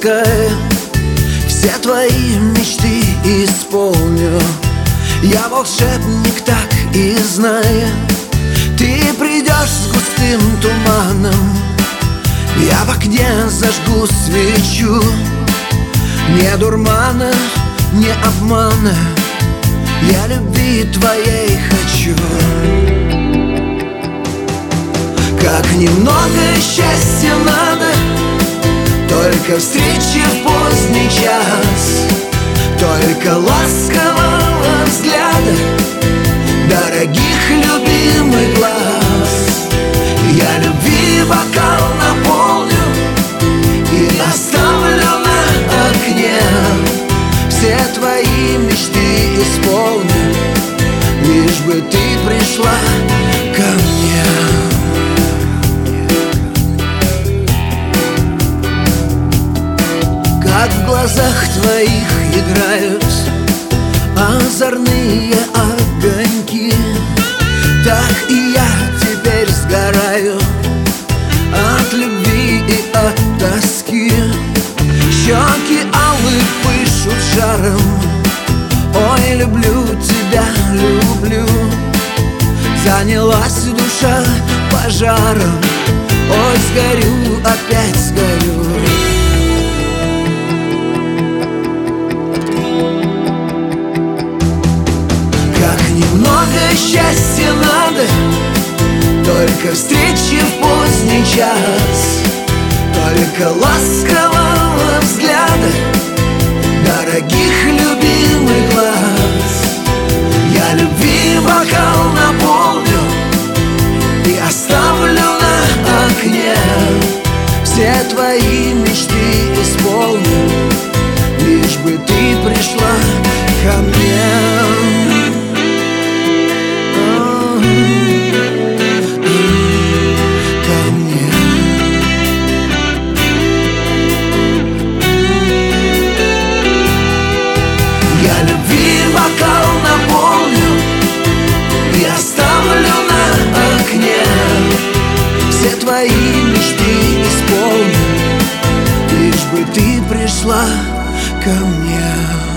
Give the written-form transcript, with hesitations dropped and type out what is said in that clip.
пускай все твои мечты исполню. Я волшебник, так и знай. Ты придешь с густым туманом, я в окне зажгу свечу. Не дурмана, не обмана, я любви твоей хочу. Как немного счастья надо, только встречи в поздний час, только ласкового взгляда, дорогих любимых глаз. Я любви бокал наполню и оставлю на окне. Все твои мечты исполню, лишь бы ты пришла ко мне. Как в глазах твоих играют озорные огоньки, так и я теперь сгораю от любви и от тоски. Щеки алые пышут жаром, ой, люблю тебя, люблю. Занялась душа пожаром, ой, сгорю, опять сгорю. Немного счастья надо, только встречи в поздний час, только ласкового взгляда, дорогих любимых глаз. Я любви бокал наполню и оставлю на окне. Все твои мечты исполню, лишь бы ты пришла ко мне. Бокал наполню и оставлю на окне. Все твои мечты исполню, лишь бы ты пришла ко мне.